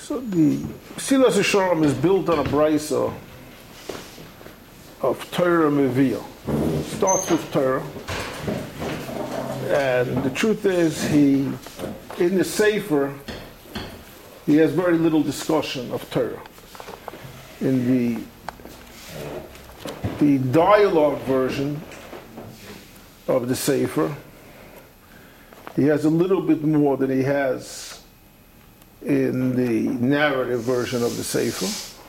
So the Mesilas Yesharim is built on a brisa of Torah Meviyah. Starts with Torah, and the truth is, in the Sefer, he has very little discussion of Torah. In the dialogue version of the Sefer, he has a little bit more than he has in the narrative version of the Sefer.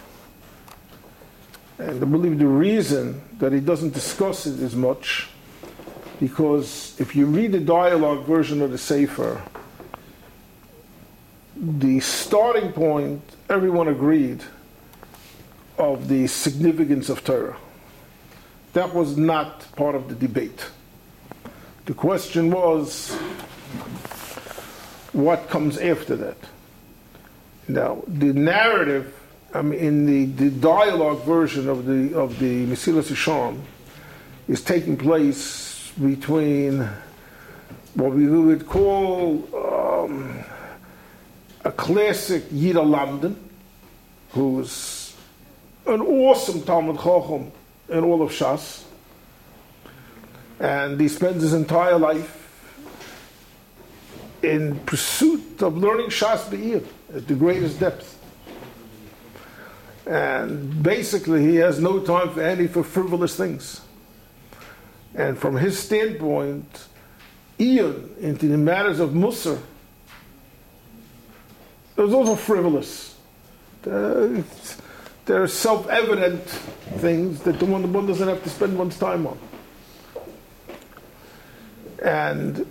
And I believe the reason that he doesn't discuss it as much, because if you read the dialogue version of the Sefer, the starting point, everyone agreed, of the significance of Torah. That was not part of the debate. The question was, what comes after that? Now, the narrative, in the dialogue version of the Mesilas Yesharim, is taking place between what we would call a classic Yida Lamdan, who's an awesome Talmud Chacham in all of Shas, and he spends his entire life in pursuit of learning Shas Be'ir at the greatest depth. And basically he has no time for frivolous things. And from his standpoint, Iyun, into the matters of Musar, it was also frivolous. There are self-evident things that one doesn't have to spend one's time on. And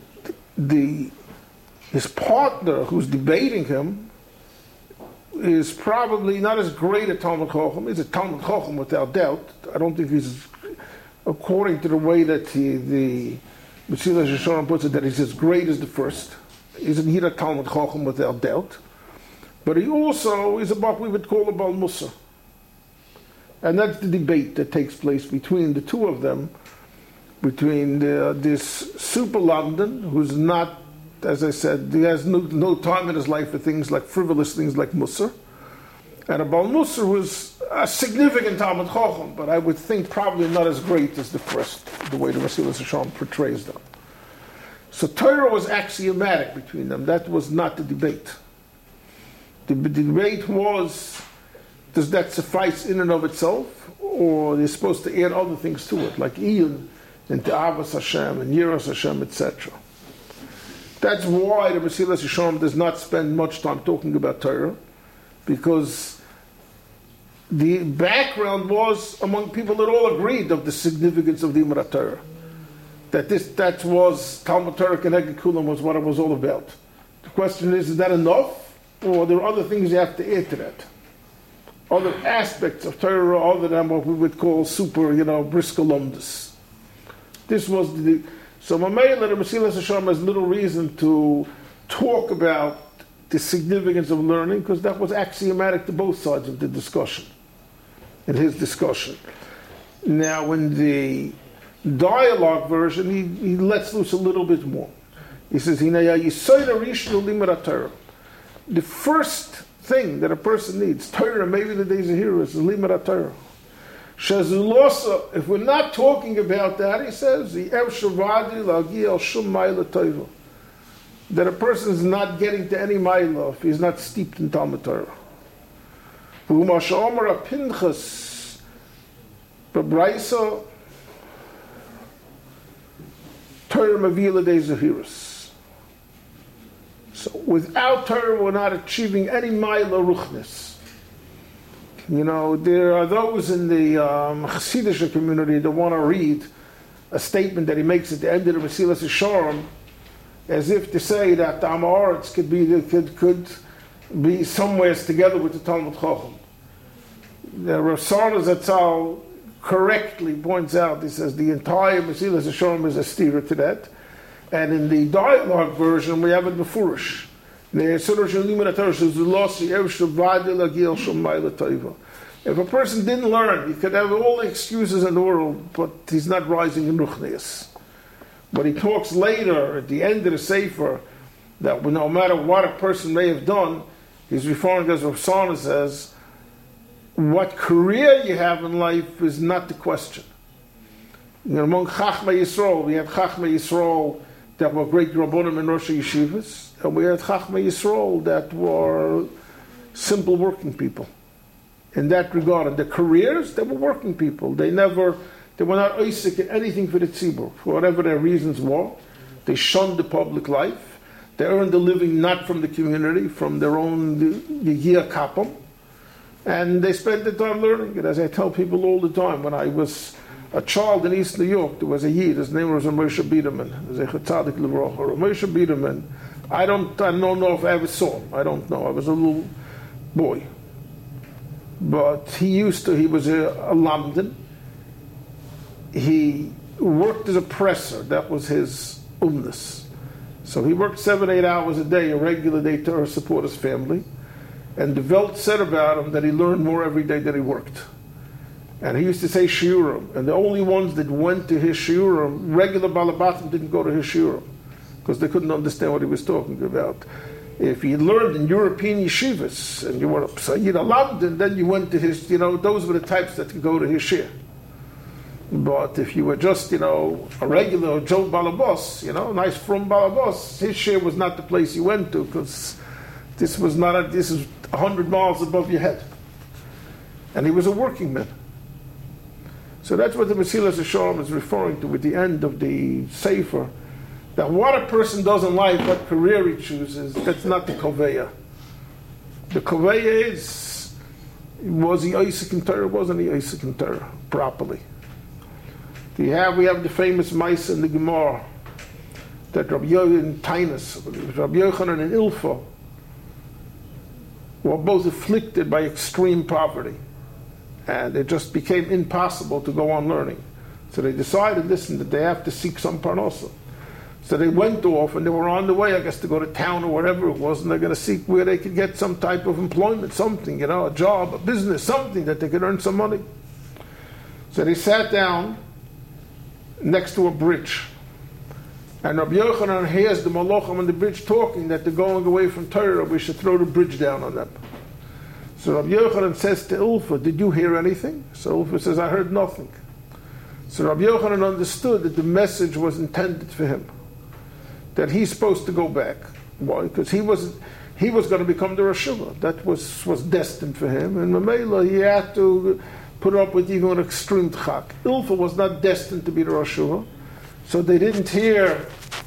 his partner who's debating him is probably not as great a Talmud Chacham. He's a Talmud Chacham without doubt. I don't think he's, according to the way that the Mesilas Yesharim puts it, that he's as great as the first. He's a Talmud Chacham without doubt. But he also is what we would call a Baal Musar. And that's the debate that takes place between the two of them, between this super London, who's not, as I said, he has no time in his life for things like frivolous things like Musar, and a Baal Musar was a significant Talmud Chacham, but I would think probably not as great as the first, the way the Mesilas Yesharim portrays them. So Torah was axiomatic between them. That was not the debate. The debate was, does that suffice in and of itself, or they're supposed to add other things to it, like Iyun, and Avos Hashem, and Yiras Hashem, etc. That's why the Mesilas Yesharim does not spend much time talking about Torah, because the background was among people that all agreed of the significance of the Imrat Torah. That was Talmud Torah Keneged Kulam was what it was all about. The question is that enough, or are there other things you have to add to that? Other aspects of Torah other than what we would call super, brisker lumdus. This was so Mamela, the Mesilas Yesharim has little reason to talk about the significance of learning, because that was axiomatic to both sides of the discussion, in his discussion. Now, in the dialogue version, he lets loose a little bit more. He says, the first thing that a person needs, Torah, maybe the days of heroes, is Limud Torah. Shazulosa, if we're not talking about that, he says, that a person is not getting to any ma'ila if he's not steeped in Talmud Torah. Pinchas, Babraisa, Torah Mavila days of heroes. So without Torah, we're not achieving any ma'ila ruchnis. There are those in the Chassidish community that want to read a statement that he makes at the end of the Mesilas Yesharim, as if to say that the Am Haaretz could be somewhere together with the Talmud Chacham. The Rav Sarna Zatzal correctly points out, he says the entire Mesilas Yesharim is a stira to that, and in the dialogue version we have it befurish. If a person didn't learn, he could have all the excuses in the world, but he's not rising in Ruchnias. But he talks later, at the end of the Sefer, that no matter what a person may have done, He's referring, as Rav Sana says, what career you have in life is not the question. Among Chachmei Yisrael, we had Chachmei Yisrael that were great Rabbonim and Rosh Yeshivas, and we had Chachmei Yisrael that were simple working people. In that regard, and the careers, they were working people. They were not oisik in anything for the tzibur, for whatever their reasons were. They shunned the public life. They earned a living not from the community, from their own Yigiyah Kapam. And they spent the time learning it. As I tell people all the time, when I was a child in East New York, there was a Yid, his name was Moshe Biederman. Zecher Tzadik Livrocha. Moshe Biederman, I don't know if I ever saw him. I don't know. I was a little boy. But he was a Lamdan. He worked as a presser. That was his umnus. So he worked 7-8 hours a day, a regular day, to support his family. And the Welt said about him that he learned more every day that he worked. And he used to say shiurim. And the only ones that went to his shiurim, regular balabatim, didn't go to his shiurim, because they couldn't understand what he was talking about. If you learned in European yeshivas, and you were a Sayyid London, then you went to his, those were the types that could go to his shir. But if you were just, a regular Joe Balabos, nice from Balabos, his shir was not the place you went to, because this is 100 miles above your head. And he was a working man. So that's what the Mesilas Yesharim is referring to with the end of the Sefer, that what a person does in life, what career he chooses, that's not the Koveya. The Koveya is, was he Isaac in Torah, wasn't he Isaac in Torah properly? We have the famous Maisa in the Gemara, that Rabbi Yochanan Tainus, Rabbi Yochanan and Ilfa, were both afflicted by extreme poverty. And it just became impossible to go on learning. So they decided, that they have to seek some parnasa. So they went off, and they were on the way, I guess, to go to town or whatever it was, and they're going to seek where they could get some type of employment, something, a job, a business, something that they could earn some money. So they sat down next to a bridge. And Rabbi Yochanan hears the Malachim on the bridge talking that they're going away from Torah, we should throw the bridge down on them. So Rabbi Yochanan says to Ilfa, did you hear anything? So Ilfa says, I heard nothing. So Rabbi Yochanan understood that the message was intended for him, that he's supposed to go back. Why? Because he was going to become the Rosh Yeshiva. That was destined for him. And Mamela, he had to put up with even an extreme tchak. Ilfa was not destined to be the Rosh Yeshiva. So he didn't hear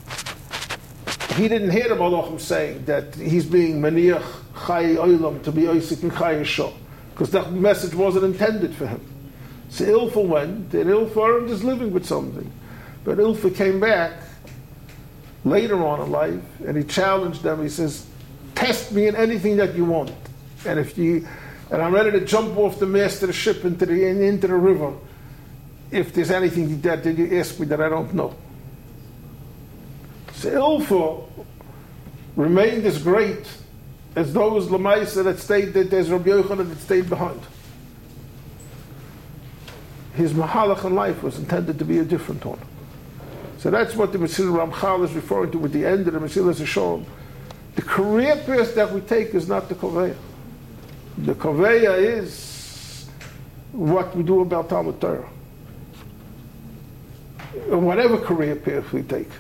the Malachim saying that he's being Maniach Chai Olam to be Isaac and Chai Yeshua, because that message wasn't intended for him. So Ilfa went, and Ilfa earned his living with something. But Ilfa came back later on in life, and he challenged them. He says, test me in anything that you want. And I'm ready to jump off the mast of the ship into the river if there's anything that you ask me that I don't know. So Ilfa remained as great as those Lamaisa that stayed, that there's Rabbi Yochanan that stayed behind. His mahalach in life was intended to be a different one. So that's what the Mesilas Ramchal is referring to with the end of the Mesilas Yesharim. The career path that we take is not the Koveya. The Koveya is what we do about Talmud Torah. Whatever career path we take.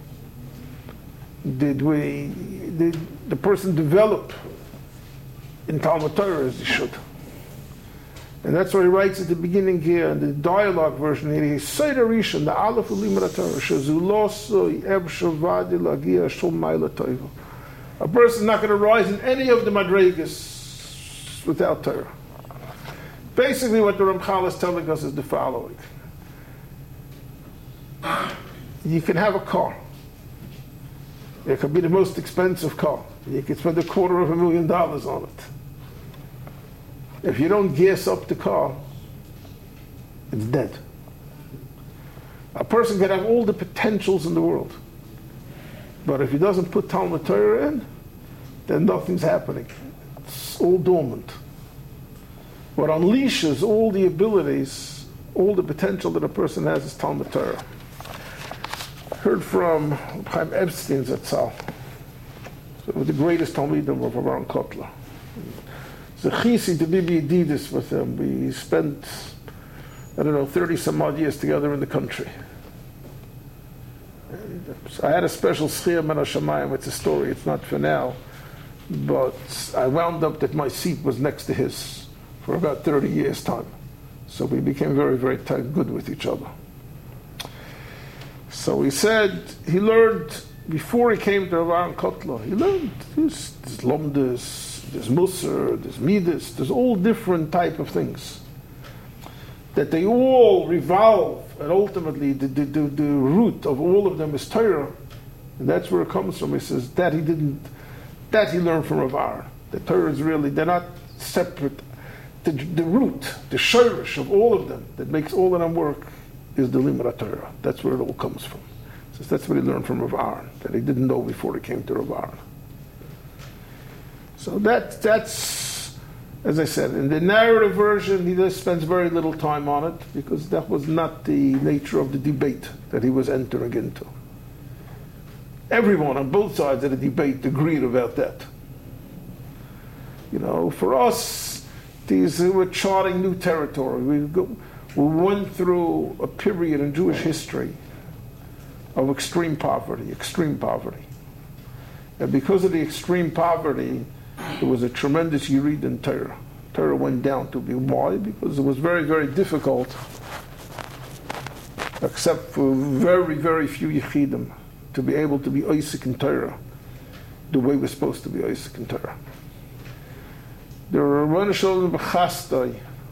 Did the person develop in Talmud Torah as he should? And that's what he writes at the beginning here in the dialogue version here. He's Seder Rishon, the Aleph Ulimra Torah, Shezuloso Eb Shavadi Lagia Shul Maila Toiva. A person is not going to rise in any of the Madregas without Torah. Basically, what the Ramchal is telling us is the following. You can have a car. It could be the most expensive car. You could spend $250,000 on it. If you don't gas up the car, it's dead. A person can have all the potentials in the world, but if he doesn't put Talmud Torah in, then nothing's happening. It's all dormant. What unleashes all the abilities, all the potential that a person has is Talmud Torah. Heard from Chaim Epstein Zatzal, so the greatest Talmidim of Avraham Kotler. The chisi to Bibi Adidas with him. We spent, 30 some odd years together in the country. So I had a special schiyah min hashamayim. It's a story. It's not for now, but I wound up that my seat was next to his for about 30 years' time. So we became very, very tight, good with each other. So he said he learned before he came to Rav Aaron Kotler. He learned there's lomdus, there's musar, there's midas, there's all different type of things that they all revolve, and ultimately the root of all of them is Torah, and that's where it comes from. He says that he learned from Rav Aaron. The Torah is really, they're not separate. The root, the shirish of all of them that makes all of them work is the limud Torah. That's where it all comes from. So that's what he learned from Rav Aaron, that he didn't know before he came to Rav Aaron. So that's, as I said, in the narrative version, he just spends very little time on it because that was not the nature of the debate that he was entering into. Everyone on both sides of the debate agreed about that. For us, we're charting new territory. We went through a period in Jewish history of extreme poverty. And because of the extreme poverty, there was a tremendous yirid in Torah. Torah went down to be. Why? Because it was very, very difficult, except for very, very few yichidim, to be able to be Isaac in Torah the way we're supposed to be Isaac in Torah. The Rambam Shalom B'chastai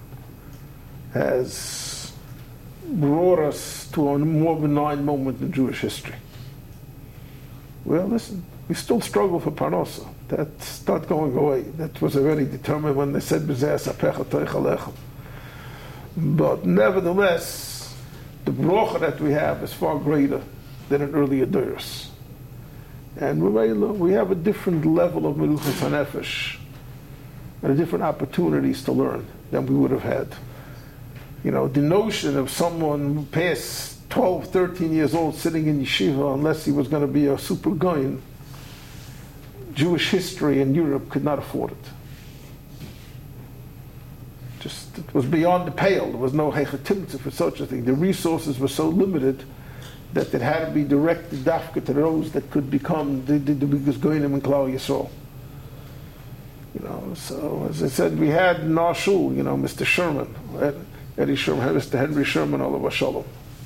has brought us to a more benign moment in Jewish history. Well, listen, we still struggle for parnasa. That's not going away. That was already determined when they said B'zeh Sapecha Toich Alechem. But nevertheless, the bracha that we have is far greater than in earlier days. And we have a different level of Meluchas HaNefesh and different opportunities to learn than we would have had. The notion of someone past 12, 13 years old sitting in yeshiva, unless he was going to be a super goyin, Jewish history in Europe could not afford it. It was beyond the pale. There was no heichatimtza for such a thing. The resources were so limited that it had to be directed dafka to those that could become the biggest goyinim in Klal Yisrael. So as I said, we had in our shul, Mr. Sherman, Eddie Sherman, Mr. Henry Sherman, Olav Shalom.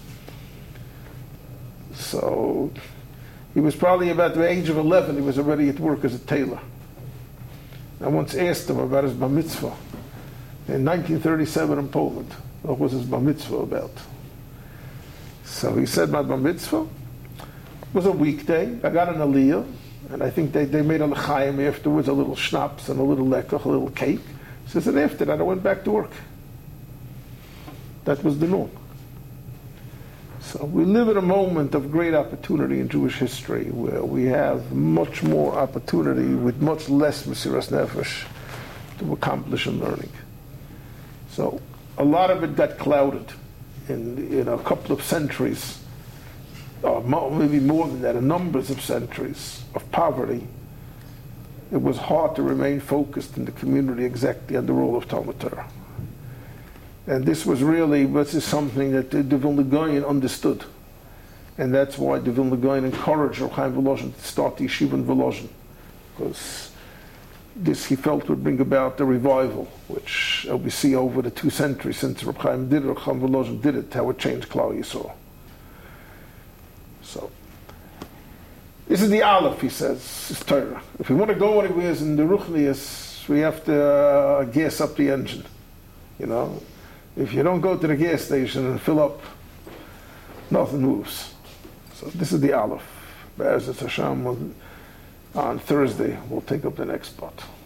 So he was probably about the age of 11. He was already at work as a tailor. I once asked him about his bar mitzvah in 1937 in Poland. What was his bar mitzvah about? So he said, my bar mitzvah was a weekday. I got an aliyah. And I think they made a l'chaim afterwards, a little schnapps and a little lekach, a little cake. He says, and after that I went back to work. That was the norm. So we live in a moment of great opportunity in Jewish history where we have much more opportunity with much less mesiras nefesh to accomplish in learning. So a lot of it got clouded in a couple of centuries, or maybe more than that, numbers of centuries of poverty. It was hard to remain focused in the community exactly on the role of Talmud Torah. And this is something that the Vilna Gaon understood. And that's why the Vilna Gaon encouraged Reb Chaim Volozhin to start the yeshiva in Volozhin. Because this, he felt, would bring about the revival, which we see over the 2 centuries since Reb Chaim did it, Reb Chaim Volozhin did it, how it changed Klal Yisrael. So, this is the Aleph, he says, is Torah. If we want to go anywhere in the Ruchnius, we have to gas up the engine. If you don't go to the gas station and fill up, nothing moves. So this is the Aleph. Be'ezus Hashem, on Thursday, we'll take up the next spot.